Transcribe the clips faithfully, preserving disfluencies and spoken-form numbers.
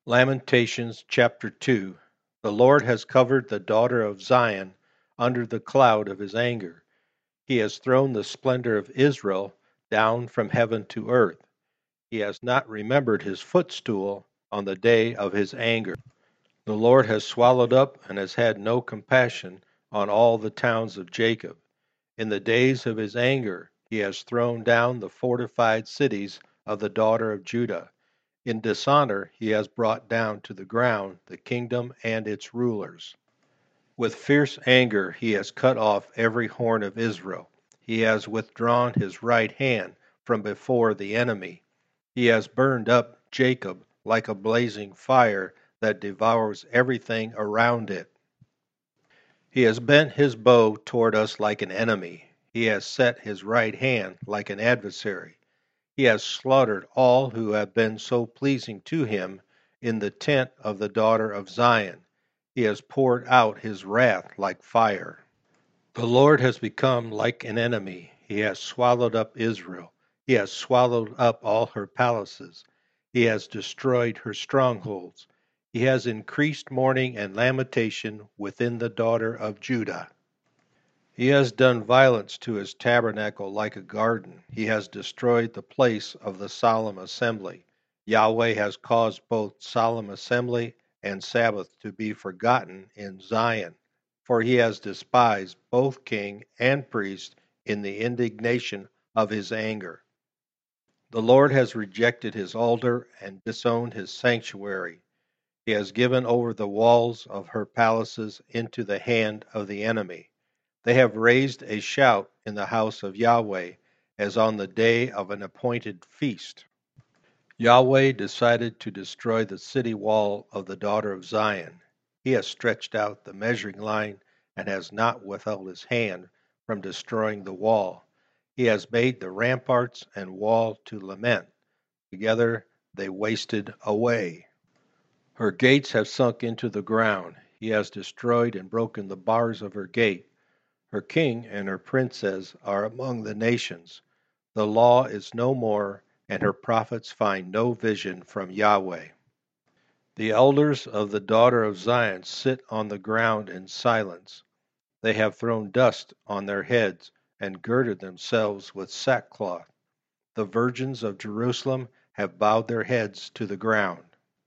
Lamentations chapter two. The Lord has covered the daughter of Zion under the cloud of his anger. He has thrown the splendor of Israel down from heaven to earth. He has not remembered his footstool on the day of his anger. The Lord has swallowed up and has had no compassion on all the towns of Jacob. In the days of his anger he has thrown down the fortified cities of the daughter of Judah. In dishonor he has brought down to the ground the kingdom and its rulers. With fierce anger he has cut off every horn of Israel. He has withdrawn his right hand from before the enemy. He has burned up Jacob like a blazing fire that devours everything around it. He has bent his bow toward us like an enemy. He has set his right hand like an adversary. He has slaughtered all who have been so pleasing to him in the tent of the daughter of Zion. He has poured out his wrath like fire. The Lord has become like an enemy. He has swallowed up Israel. He has swallowed up all her palaces. He has destroyed her strongholds. He has increased mourning and lamentation within the daughter of Judah. He has done violence to his tabernacle like a garden. He has destroyed the place of the solemn assembly. Yahweh has caused both solemn assembly and Sabbath to be forgotten in Zion, for he has despised both king and priest in the indignation of his anger. The Lord has rejected his altar and disowned his sanctuary. He has given over the walls of her palaces into the hand of the enemy. They have raised a shout in the house of Yahweh, as on the day of an appointed feast. Yahweh decided to destroy the city wall of the daughter of Zion. He has stretched out the measuring line and has not withheld his hand from destroying the wall. He has made the ramparts and wall to lament. Together they wasted away. Her gates have sunk into the ground. He has destroyed and broken the bars of her gate. Her king and her princes are among the nations. The law is no more, and her prophets find no vision from Yahweh. The elders of the daughter of Zion sit on the ground in silence. They have thrown dust on their heads and girded themselves with sackcloth. The virgins of Jerusalem have bowed their heads to the ground.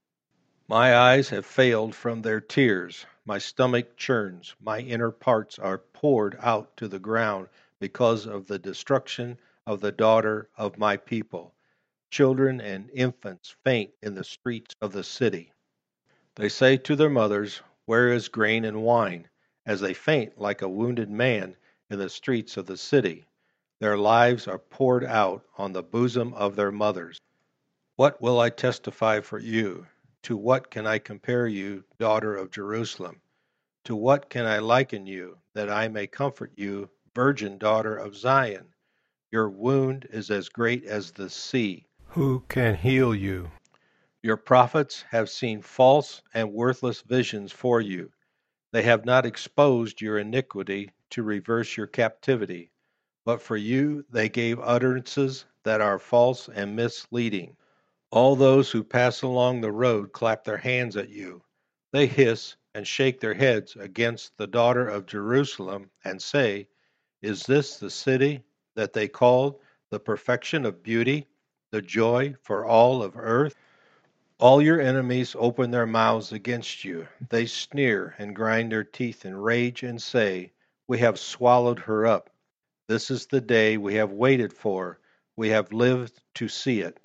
My eyes have failed from their tears. My stomach churns. My inner parts are poured out to the ground because of the destruction of the daughter of my people. Children and infants faint in the streets of the city. They say to their mothers, "Where is grain and wine?" as they faint like a wounded man in the streets of the city. Their lives are poured out on the bosom of their mothers. What will I testify for you? To what can I compare you, daughter of Jerusalem? To what can I liken you, that I may comfort you, virgin daughter of Zion? Your wound is as great as the sea. Who can heal you? Your prophets have seen false and worthless visions for you. They have not exposed your iniquity to reverse your captivity, but for you they gave utterances that are false and misleading. All those who pass along the road clap their hands at you. They hiss and shake their heads against the daughter of Jerusalem and say, "Is this the city that they called the perfection of beauty, the joy for all of earth?" All your enemies open their mouths against you. They sneer and grind their teeth in rage and say, "We have swallowed her up. This is the day we have waited for. We have lived to see it."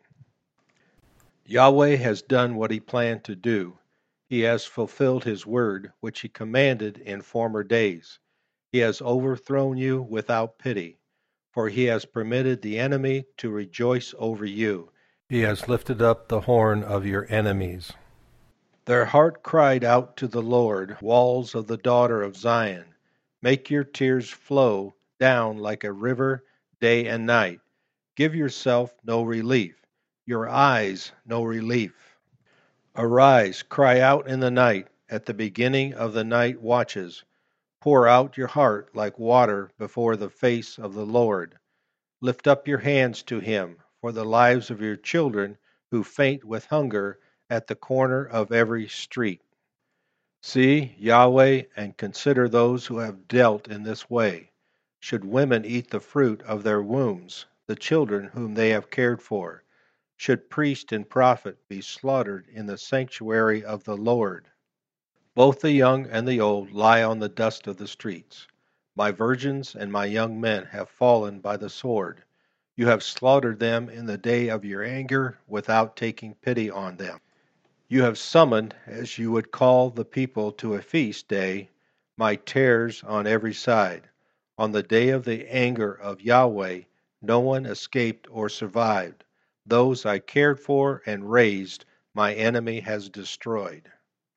Yahweh has done what he planned to do. He has fulfilled his word, which he commanded in former days. He has overthrown you without pity, for he has permitted the enemy to rejoice over you. He has lifted up the horn of your enemies. Their heart cried out to the Lord, walls of the daughter of Zion. Make your tears flow down like a river day and night. Give yourself no relief, your eyes no relief. Arise, cry out in the night, at the beginning of the night watches. Pour out your heart like water before the face of the Lord. Lift up your hands to him for the lives of your children who faint with hunger at the corner of every street. See, Yahweh, and consider those who have dealt in this way. Should women eat the fruit of their wombs, the children whom they have cared for? Should priest and prophet be slaughtered in the sanctuary of the Lord? Both the young and the old lie on the dust of the streets. My virgins and my young men have fallen by the sword. You have slaughtered them in the day of your anger without taking pity on them. You have summoned, as you would call the people to a feast day, my terrors on every side. On the day of the anger of Yahweh, no one escaped or survived. Those I cared for and raised, my enemy has destroyed.